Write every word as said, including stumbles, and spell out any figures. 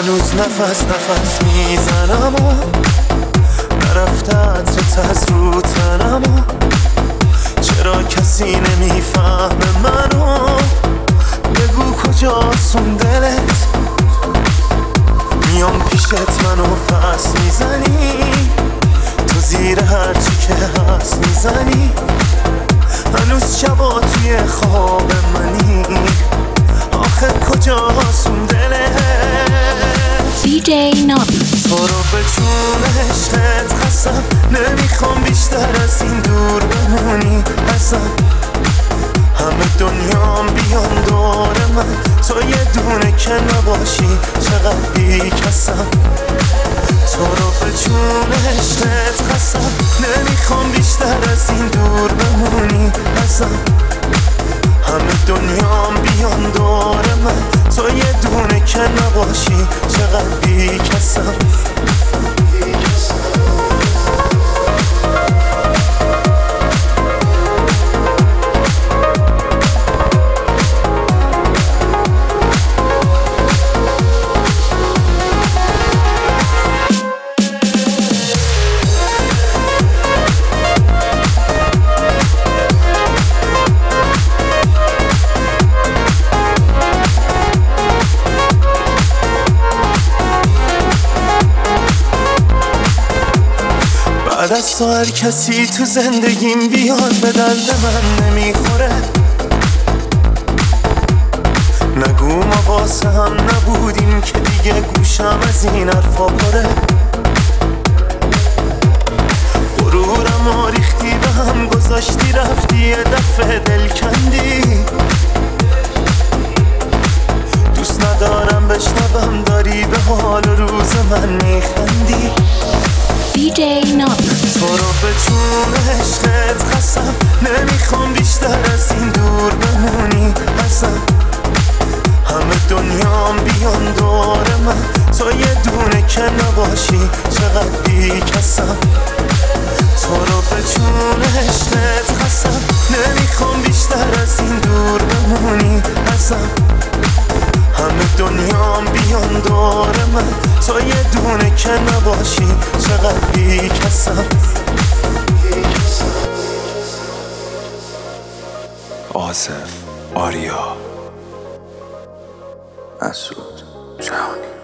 هنوز نفس نفس میزنم و نرفته عطرت از رو تنم و چرا کسی نمیفهمه منو؟ بگو کجاست اون دلت؟ میام پیشت منو پس میزنی، تو زیر هرچی که هست میزنی. هنوز شبا توی خواب منی، آخه کجاست اون دلت؟ دی جی نابی تو رو به جون عشقت قسم، نمیخوام بیشتر از این دور بمونی ازم. همه دنیام بیان دور من، تو یه دونه که نباشی چقدر بی کسم. تو رو به جون عشقت قسم، نمیخوام بیشتر از این دور بمونی ازم. همه دنیام بیان دور من، تو یه دونه که نباشی چقدر بی کسم. بعد از تو هر کسی تو زندگیم بیاد به درد من نمیخوره. نگو ما واسه هم نبودیم که دیگه گوشم از این حرفا پره. غرورم و ریختی به هم گذاشتی، رفتی یه دفعه دل کندی. دوست ندارم بشنوم داری به حال و روز من میخندی. دی جی نابی تو رو به جون عشقت قسم، نمیخوام بیشتر از این دور بمونی ازم. همه دنیام بیان دور من، تو یه دونه که نباشی چقدر بی کسم. تو رو به جون عشقت قسم، نمیخوام بیشتر از این دور بمونی ازم. همه دنیام بیان دور من، تو یه دونه که نباشی چقدر بی کسم. آصف آریا مسعود جهانی.